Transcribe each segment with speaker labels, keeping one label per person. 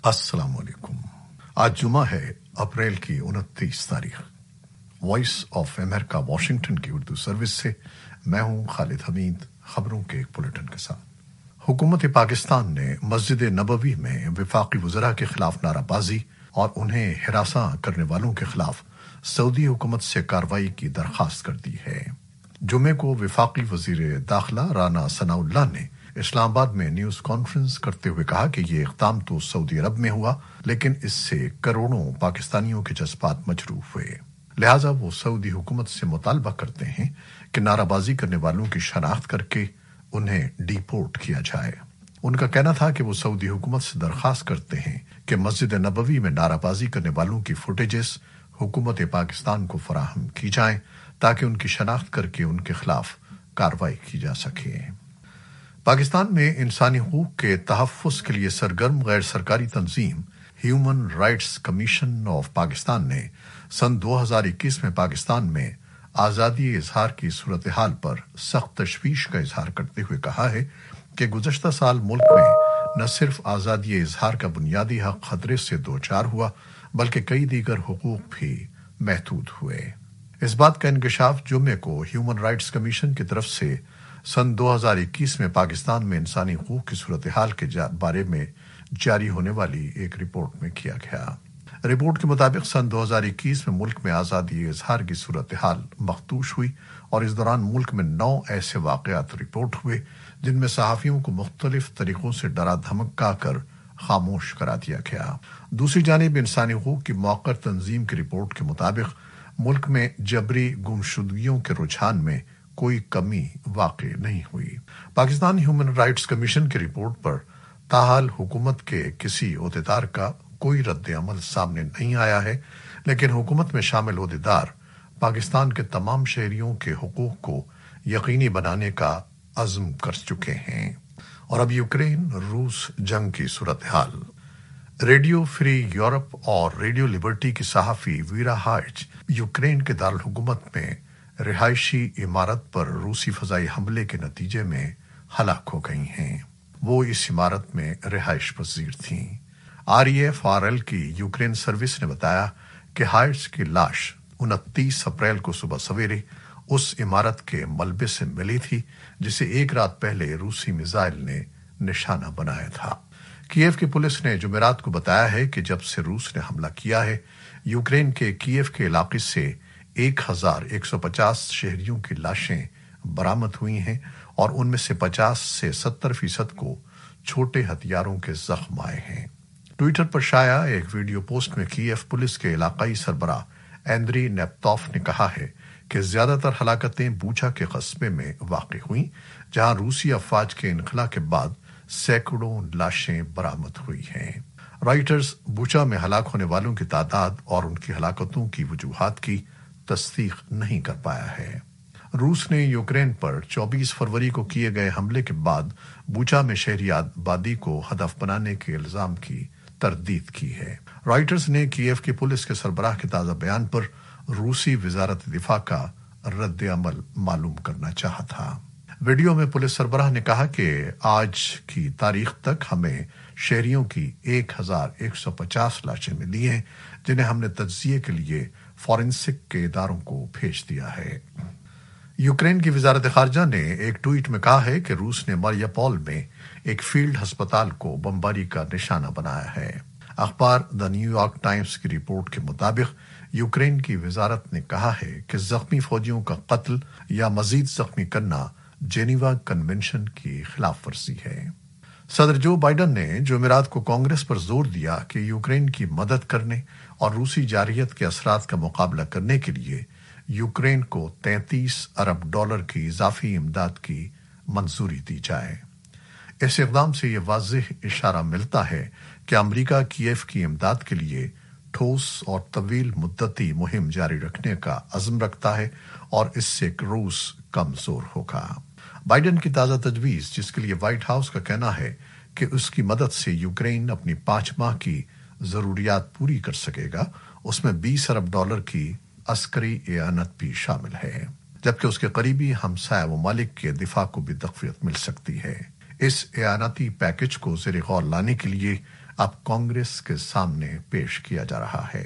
Speaker 1: अस्सलाम वालेकुम। आज जुमा है, अप्रैल की 29 तारीख। वॉइस ऑफ अमेरिका वाशिंगटन की उर्दू सर्विस से मैं हूं खालिद हमीद, खबरों के एक बुलेटिन के साथ। हुकूमत पाकिस्तान ने मस्जिद नबवी में वफाकी वज़रा के खिलाफ नाराबाजी और उन्हें हिरासा करने वालों के खिलाफ सऊदी हुकूमत से कार्रवाई की दरख्वास्त कर दी है। जुमे को वफाकी वजीर दाखिला राना सनाउल्लाह ने इस्लामाबाद में न्यूज कॉन्फ्रेंस करते हुए कहा कि ये इक़दाम तो सऊदी अरब में हुआ, लेकिन इससे करोड़ों पाकिस्तानियों के जज्बात मजरूह हुए। लिहाजा वो सऊदी हुकूमत से मुतालबा करते हैं कि नाराबाजी करने वालों की शनाख्त करके उन्हें डिपोर्ट किया जाए। उनका कहना था कि वो सऊदी हुकूमत से दरख्वास्त करते हैं कि मस्जिद नबवी में नाराबाजी करने वालों की फुटेजेस हुकूमत पाकिस्तान को फराहम की जाएं ताकि उनकी शनाख्त करके उनके खिलाफ कार्रवाई की जा सके। पाकिस्तान में इंसानी हकूक के तहफ़्फ़ुज़ के लिए सरगर्म गैर सरकारी तंजीम human rights commission of Pakistan ने सन 2021 में पाकिस्तान में आज़ादी इजहार की सूरत हाल पर सख्त तशवीश का इजहार करते हुए कहा है कि गुज़श्ता साल मुल्क में न सिर्फ आज़ादी इजहार का बुनियादी हक खतरे से दो चार हुआ, बल्कि कई दीगर हुकूक भी महदूद हुए। इस बात का इंकशाफ जुमे को ह्यूमन राइट्स कमीशन की तरफ से सन 2021 में पाकिस्तान में इंसानी हकूक की सूरत हाल के बारे में जारी होने वाली एक रिपोर्ट में किया गया। रिपोर्ट के मुताबिक सन 2021 में मुल्क में आज़ादी इजहार की सूरत हाल मखदूश हुई और इस दौरान मुल्क में 9 ऐसे वाक़यात रिपोर्ट हुए जिनमें सहाफ़ियों को मुख्तलिफ तरीक़ों से डरा धमका कर खामोश करा दिया गया। दूसरी जानिब इंसानी हकूक की मौक़र तंजीम की रिपोर्ट के मुताबिक मुल्क में जबरी गुमशुदगियों के रुझान में कोई कमी वाक़ई नहीं हुई। पाकिस्तान ह्यूमन राइट्स कमीशन की रिपोर्ट पर ताहाल हुकूमत के किसी ओहदेदार का कोई रद्द अमल सामने नहीं आया है, लेकिन हुकूमत में शामिल ओहदेदार पाकिस्तान के तमाम शहरियों के हुकूक को यकीनी बनाने का अज़्म कर चुके हैं। और अब यूक्रेन रूस जंग की सूरत हाल। रेडियो फ्री यूरोप और रेडियो लिबर्टी की सहाफ़ी वीरा हाइच यूक्रेन के दारुल हुकूमत में रिहायशी इमारत पर रूसी फजाई हमले के नतीजे में हलाक हो गई हैं। वो इस इमारत में रिहायश पजीर थीं। REFRL की यूक्रेन सर्विस ने बताया कि हाइट्स की लाश 29 अप्रैल को सुबह सवेरे उस इमारत के मलबे से मिली थी जिसे एक रात पहले रूसी मिसाइल ने निशाना बनाया था। कीव की पुलिस ने जुमेरात को बताया है कि जब से रूस ने हमला किया है, यूक्रेन के कीव के इलाके से 1150 शहरियों की लाशें बरामद हुई हैं और उनमें से 50 से 70% को छोटे हथियारों के जख्म आए हैं। ट्विटर पर शाया एक वीडियो पोस्ट में कीव पुलिस के इलाकाई सरबराह एंद्री नेप्तोफ ने कहा है कि ज्यादातर हलाकतें बूचा के कस्बे में वाक़ई हुई, जहां रूसी अफवाज के इनखला के बाद सैकड़ों लाशें बरामद हुई हैं। रॉयटर्स बूचा में हलाक होने वालों की तादाद और उनकी हलाकतों की वजूहात की तस्दीक नहीं कर पाया है। रूस ने यूक्रेन पर 24 फरवरी को किए गए हमले के बाद बूचा में शहरी आबादी को हदफ बनाने के इल्जाम की तरदीद की है। रॉयटर्स ने कीव की पुलिस के सरबराह के ताज़ा बयान पर रूसी वजारत दिफा का रद्द अमल मालूम करना चाहा था। वीडियो में पुलिस सरबराह ने कहा कि आज की तारीख तक हमें शहरियों की 1150 लाशें मिली हैं, जिन्हें हमने तज्जिये के लिए फॉरेंसिक के इदारों को भेज दिया है। यूक्रेन की वजारत खारजा ने एक ट्वीट में कहा है कि रूस ने मारियापोल में एक फील्ड अस्पताल को बमबारी का निशाना बनाया है। अखबार द न्यूयॉर्क टाइम्स की रिपोर्ट के मुताबिक यूक्रेन की वजारत ने कहा है कि जख्मी फौजियों का कत्ल या मजीद जख्मी करना जेनीवा कन्वेंशन की खिलाफ वर्जी है। सदर जो बाइडन ने जुमेरात को कांग्रेस पर जोर दिया कि यूक्रेन की मदद करने और रूसी जारहियत के असरात का मुकाबला करने के लिए यूक्रेन को $33 अरब की इजाफी इमदाद की मंजूरी दी जाए। इस इक़दाम से यह वाज़ेह इशारा मिलता है कि अमरीका कीव की इमदाद के लिए ठोस और तवील मुद्दती मुहिम जारी रखने का अज़्म रखता है और इससे रूस कमजोर होगा। बाइडन की ताज़ा तजवीज़, जिसके लिए व्हाइट हाउस का कहना है कि उसकी मदद से यूक्रेन अपनी 5 माह की जरूरियात पूरी कर सकेगा, उसमें $20 अरब की अस्करी एआनत भी शामिल है, जबकि उसके करीबी हमसाया ममालिक के दिफा को भी तक़वियत मिल सकती है। इस एआनती पैकेज को ज़ेर गौर लाने के लिए اب کانگریس کے سامنے پیش کیا جا رہا ہے۔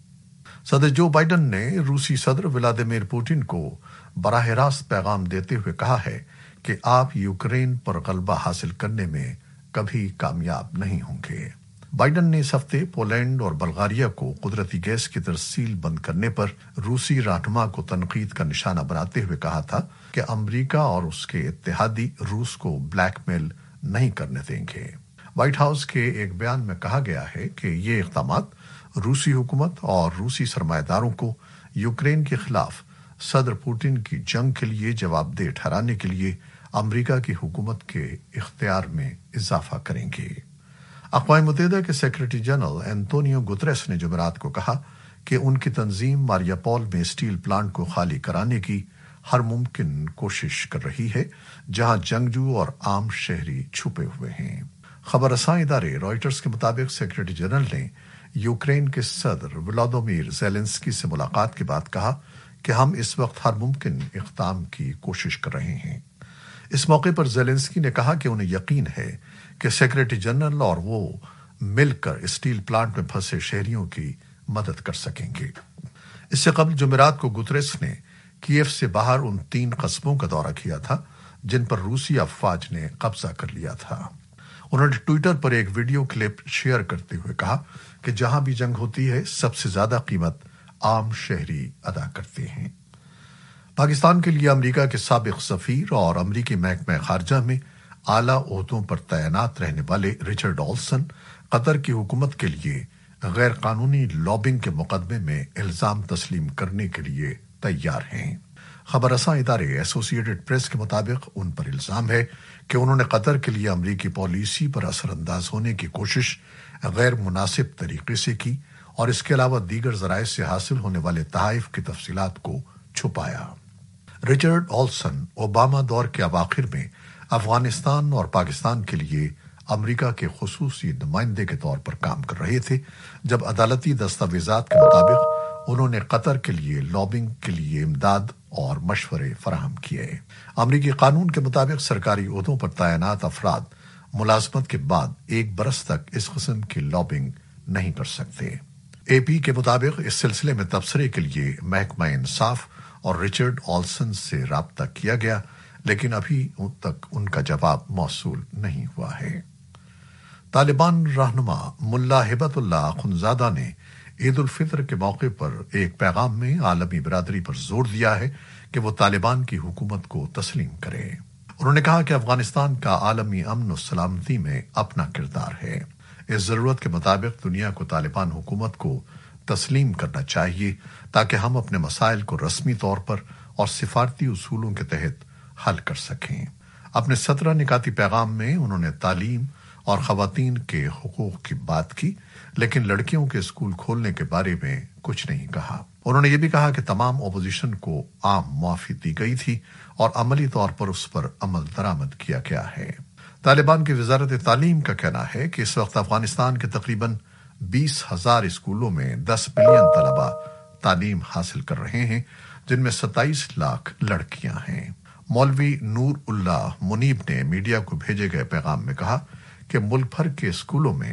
Speaker 1: صدر جو بائیڈن نے روسی صدر ولادیمیر پوٹن کو براہ راست پیغام دیتے ہوئے کہا ہے کہ آپ یوکرین پر غلبہ حاصل کرنے میں کبھی کامیاب نہیں ہوں گے۔ بائیڈن نے اس ہفتے پولینڈ اور بلغاریہ کو قدرتی گیس کی ترسیل بند کرنے پر روسی رہنما کو تنقید کا نشانہ بناتے ہوئے کہا تھا کہ امریکہ اور اس کے اتحادی روس کو بلیک میل نہیں کرنے دیں گے۔ وائٹ ہاؤس کے ایک بیان میں کہا گیا ہے کہ یہ اقدامات روسی حکومت اور روسی سرمایہ داروں کو یوکرین کے خلاف صدر پوٹن کی جنگ کے لیے جواب دہ ٹھہرانے کے لیے امریکہ کی حکومت کے اختیار میں اضافہ کریں گے۔ اقوام متحدہ کے سیکرٹری جنرل اینٹونیو گتریس نے جمعرات کو کہا کہ ان کی تنظیم ماریاپول میں اسٹیل پلانٹ کو خالی کرانے کی ہر ممکن کوشش کر رہی ہے جہاں جنگجو اور عام شہری چھپے ہوئے ہیں۔ خبر رساں ادارے رائٹرز کے مطابق سیکرٹری جنرل نے یوکرین کے صدر ولادیمیر زیلنسکی سے ملاقات کے بعد کہا کہ ہم اس وقت ہر ممکن اقدام کی کوشش کر رہے ہیں۔ اس موقع پر زیلنسکی نے کہا کہ انہیں یقین ہے کہ سیکرٹری جنرل اور وہ مل کر اسٹیل پلانٹ میں پھنسے شہریوں کی مدد کر سکیں گے۔ اس سے قبل جمعرات کو گتریس نے کیف سے باہر ان 3 قصبوں کا دورہ کیا تھا جن پر روسی افواج نے قبضہ کر لیا تھا۔ انہوں نے ٹویٹر پر ایک ویڈیو کلپ شیئر کرتے ہوئے کہا کہ جہاں بھی جنگ ہوتی ہے سب سے زیادہ قیمت عام شہری ادا کرتے ہیں۔ پاکستان کے لیے امریکہ کے سابق سفیر اور امریکی محکمہ خارجہ میں اعلیٰ عہدوں پر تعینات رہنے والے رچرڈ آلسن قطر کی حکومت کے لیے غیر قانونی لابنگ کے مقدمے میں الزام تسلیم کرنے کے لیے تیار ہیں۔ خبر رساں ادارے ایسوسی ایٹڈ پریس کے مطابق ان پر الزام ہے کہ انہوں نے قطر کے لیے امریکی پالیسی پر اثر انداز ہونے کی کوشش غیر مناسب طریقے سے کی اور اس کے علاوہ دیگر ذرائع سے حاصل ہونے والے تحائف کی تفصیلات کو چھپایا۔ رچرڈ آلسن اوباما دور کے اواخر میں افغانستان اور پاکستان کے لیے امریکہ کے خصوصی نمائندے کے طور پر کام کر رہے تھے جب عدالتی دستاویزات کے مطابق انہوں نے قطر کے لیے لابنگ کے لیے امداد اور مشورے فراہم کیے۔ امریکی قانون کے مطابق سرکاری عہدوں پر تعینات افراد ملازمت کے بعد 1 برس تک اس قسم کی لابنگ نہیں کر سکتے۔ اے پی کے مطابق اس سلسلے میں تبصرے کے لیے محکمہ انصاف اور رچرڈ آلسن سے رابطہ کیا گیا لیکن ابھی تک ان کا جواب موصول نہیں ہوا ہے۔ طالبان رہنما ملا ہبت اللہ اخندزادہ نے عید الفطر کے موقع پر ایک پیغام میں عالمی برادری پر زور دیا ہے کہ وہ طالبان کی حکومت کو تسلیم کرے۔ انہوں نے کہا کہ افغانستان کا عالمی امن و سلامتی میں اپنا کردار ہے۔ اس ضرورت کے مطابق دنیا کو طالبان حکومت کو تسلیم کرنا چاہیے تاکہ ہم اپنے مسائل کو رسمی طور پر اور سفارتی اصولوں کے تحت حل کر سکیں۔ اپنے 17 نکاتی پیغام میں انہوں نے تعلیم اور خواتین کے حقوق کی بات کی لیکن لڑکیوں کے اسکول کھولنے کے بارے میں کچھ نہیں کہا۔ انہوں نے یہ بھی کہا کہ تمام اپوزیشن کو عام معافی دی گئی تھی اور عملی طور پر اس پر عمل درآمد کیا گیا ہے۔ طالبان کی وزارت تعلیم کا کہنا ہے کہ اس وقت افغانستان کے تقریباً 20,000 اسکولوں میں 10 ملین طلبہ تعلیم حاصل کر رہے ہیں جن میں 27 لاکھ لڑکیاں ہیں۔ مولوی نور اللہ منیب نے میڈیا کو بھیجے گئے پیغام میں کہا کہ ملک بھر کے اسکولوں میں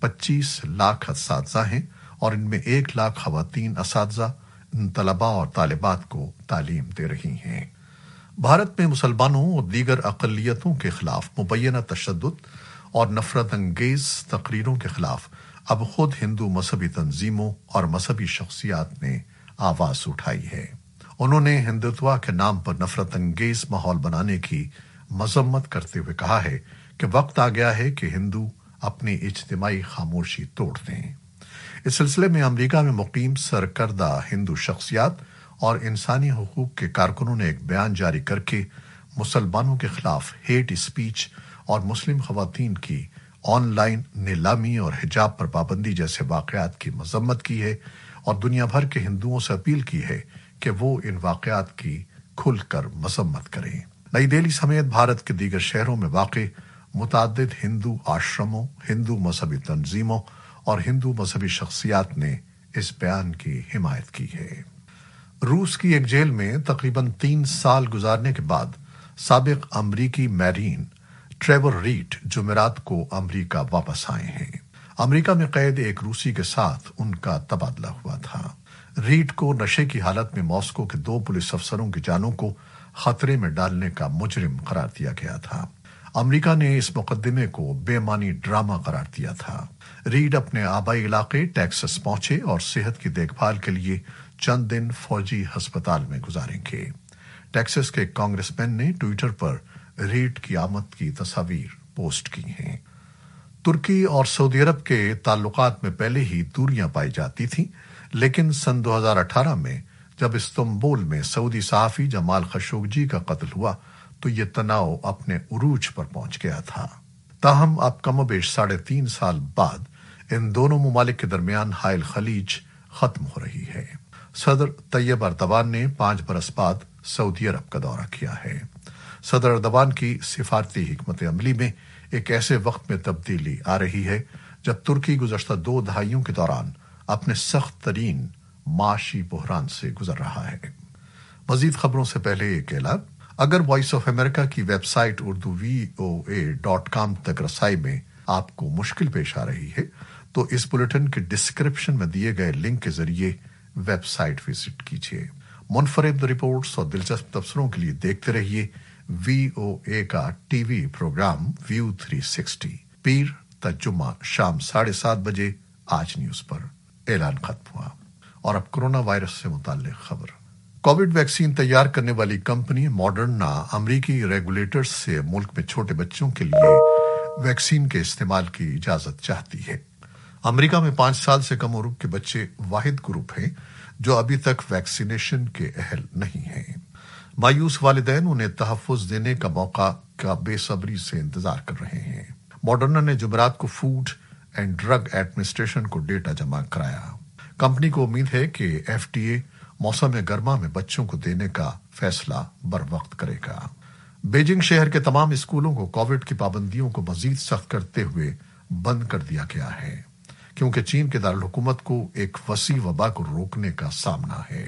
Speaker 1: 25 لاکھ اساتذہ ہیں اور ان میں 1 لاکھ خواتین اساتذہ ان طلباء اور طالبات کو تعلیم دے رہی ہیں۔ بھارت میں مسلمانوں اور دیگر اقلیتوں کے خلاف مبینہ تشدد اور نفرت انگیز تقریروں کے خلاف اب خود ہندو مذہبی تنظیموں اور مذہبی شخصیات نے آواز اٹھائی ہے۔ انہوں نے ہندوتوا کے نام پر نفرت انگیز ماحول بنانے کی مذمت کرتے ہوئے کہا ہے کہ وقت آ گیا ہے کہ ہندو اپنی اجتماعی خاموشی توڑ دیں۔ اس سلسلے میں امریکہ میں مقیم سرکردہ ہندو شخصیات اور انسانی حقوق کے کارکنوں نے ایک بیان جاری کر کے مسلمانوں کے خلاف ہیٹ اسپیچ اور مسلم خواتین کی آن لائن نیلامی اور حجاب پر پابندی جیسے واقعات کی مذمت کی ہے اور دنیا بھر کے ہندوؤں سے اپیل کی ہے کہ وہ ان واقعات کی کھل کر مذمت کریں۔ نئی دہلی سمیت بھارت کے دیگر شہروں میں واقع متعدد ہندو آشرموں، ہندو مذہبی تنظیموں اور ہندو مذہبی شخصیات نے اس بیان کی حمایت کی ہے۔ روس کی ایک جیل میں تقریباً 3 سال گزارنے کے بعد سابق امریکی میرین ٹریور ریڈ جمعرات کو امریکہ واپس آئے ہیں۔ امریکہ میں قید ایک روسی کے ساتھ ان کا تبادلہ ہوا تھا۔ ریڈ کو نشے کی حالت میں ماسکو کے 2 پولیس افسروں کی جانوں کو خطرے میں ڈالنے کا مجرم قرار دیا گیا تھا۔ امریکہ نے اس مقدمے کو بے معنی ڈرامہ قرار دیا تھا۔ ریڈ اپنے آبائی علاقے ٹیکساس پہنچے اور صحت کی دیکھ بھال کے لیے چند دن فوجی ہسپتال میں گزاریں گے۔ ٹیکساس کے کانگریس مین نے ٹویٹر پر ریڈ کی آمد کی تصاویر پوسٹ کی ہیں۔ ترکی اور سعودی عرب کے تعلقات میں پہلے ہی دوریاں پائی جاتی تھیں، لیکن سن 2018 میں جب استنبول میں سعودی صحافی جمال خشوگی کا قتل ہوا تو یہ تناؤ اپنے عروج پر پہنچ گیا تھا۔ تاہم اب کم و بیش 3.5 سال بعد ان دونوں ممالک کے درمیان حائل خلیج ختم ہو رہی ہے۔ صدر طیب اردوان نے 5 برس بعد سعودی عرب کا دورہ کیا ہے۔ صدر اردوان کی سفارتی حکمت عملی میں ایک ایسے وقت میں تبدیلی آ رہی ہے جب ترکی گزشتہ 2 دہائیوں کے دوران اپنے سخت ترین معاشی بحران سے گزر رہا ہے۔ مزید خبروں سے پہلے ایک اعلان۔ اگر وائس آف امریکہ کی ویب سائٹ اردو VOA.com تک رسائی میں آپ کو مشکل پیش آ رہی ہے تو اس بلیٹن کے ڈسکرپشن میں دیے گئے لنک کے ذریعے ویب سائٹ وزٹ کیجیے۔ منفرد رپورٹس اور دلچسپ تبصروں کے لیے دیکھتے رہیے VOA کا ٹی وی پروگرام ویو 360 پیر تا جمعہ شام 7:30 بجے آج نیوز پر۔ اعلان ختم ہوا۔ اور اب کورونا وائرس سے متعلق خبر۔ کووڈ ویکسین تیار کرنے والی کمپنی ماڈرنا امریکی ریگولیٹرز سے ملک میں چھوٹے بچوں کے لیے ویکسین کے استعمال کی اجازت چاہتی ہے۔ امریکہ میں 5 سال سے کم عمر کے بچے واحد گروپ ہیں جو ابھی تک ویکسینیشن کے اہل نہیں ہیں۔ مایوس والدین انہیں تحفظ دینے کا موقع کا بے صبری سے انتظار کر رہے ہیں۔ ماڈرنا نے جمعرات کو فوڈ اینڈ ڈرگ ایڈمنسٹریشن کو ڈیٹا جمع کرایا۔ کمپنی کو امید ہے کہ FDA موسم گرما میں بچوں کو دینے کا فیصلہ بر وقت کرے گا۔ بیجنگ شہر کے تمام اسکولوں کو کووڈ کی پابندیوں کو مزید سخت کرتے ہوئے بند کر دیا گیا ہے کیونکہ چین کے دارالحکومت کو ایک وسیع وبا کو روکنے کا سامنا ہے۔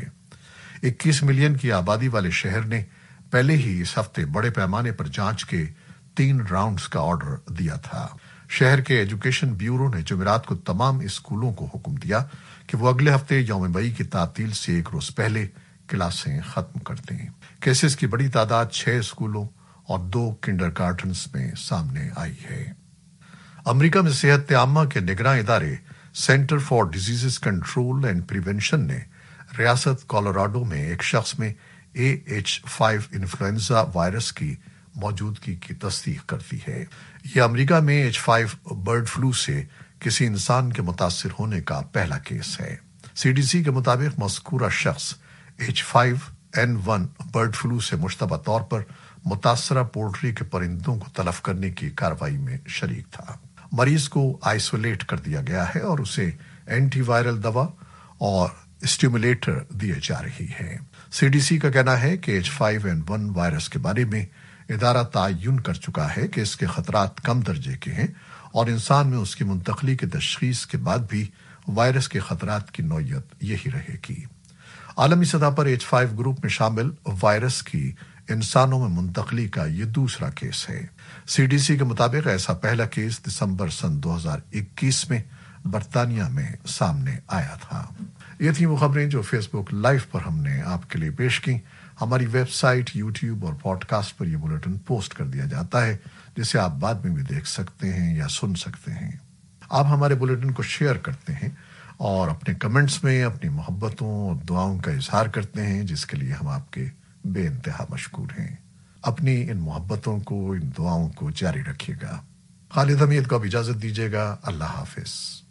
Speaker 1: 21 ملین کی آبادی والے شہر نے پہلے ہی اس ہفتے بڑے پیمانے پر جانچ کے 3 راؤنڈز کا آرڈر دیا تھا۔ شہر کے ایجوکیشن بیورو نے جمعرات کو تمام اسکولوں کو حکم دیا کہ وہ اگلے ہفتے یوم مئی کی تعطیل سے 1 روز پہلے کلاسیں ختم کر دیں۔ کیسز کی بڑی تعداد 6 اسکولوں اور 2 کنڈرگارٹنز میں سامنے آئی ہے۔ امریکہ میں صحت عامہ کے نگراں ادارے centre for disease control and prevention نے ریاست کولوراڈو میں ایک شخص میں AH5 انفلوئنزا وائرس کی موجودگی کی تصدیق کر دی ہے۔ یہ امریکہ میں H5 برڈ فلو سے کسی انسان کے متاثر ہونے کا پہلا کیس ہے۔ CDC کے مطابق مذکورہ شخص H5N1 برڈ فلو سے مشتبہ طور پر متاثرہ پولٹری کے پرندوں کو تلف کرنے کی کارروائی میں شریک تھا۔ مریض کو آئسولیٹ کر دیا گیا ہے اور اسے اینٹی وائرل دوا اور اسٹیمولیٹر دیے جا رہی ہے۔ CDC کا کہنا ہے کہ H5N1 وائرس کے بارے میں ادارہ تعین کر چکا ہے کہ اس کے خطرات کم درجے کے ہیں اور انسان میں اس کی منتقلی کی تشخیص کے بعد بھی وائرس کے خطرات کی نوعیت یہی رہے گی۔ عالمی سطح پر H5 گروپ میں شامل وائرس کی انسانوں میں منتقلی کا یہ دوسرا کیس ہے۔ CDC کے مطابق ایسا پہلا کیس دسمبر سن 2021 میں برطانیہ میں سامنے آیا تھا۔ یہ تھیں وہ خبریں جو فیس بک لائیو پر ہم نے آپ کے لیے پیش کی۔ ہماری ویب سائٹ، یوٹیوب اور پوڈ کاسٹ پر یہ بلیٹن پوسٹ کر دیا جاتا ہے جسے آپ بعد میں بھی دیکھ سکتے ہیں یا سن سکتے ہیں۔ آپ ہمارے بلیٹن کو شیئر کرتے ہیں اور اپنے کمنٹس میں اپنی محبتوں اور دعاؤں کا اظہار کرتے ہیں جس کے لیے ہم آپ کے بے انتہا مشکور ہیں۔ اپنی ان محبتوں کو، ان دعاؤں کو جاری رکھیے گا۔ خالد حمید کو اب اجازت دیجیے گا۔ اللہ حافظ۔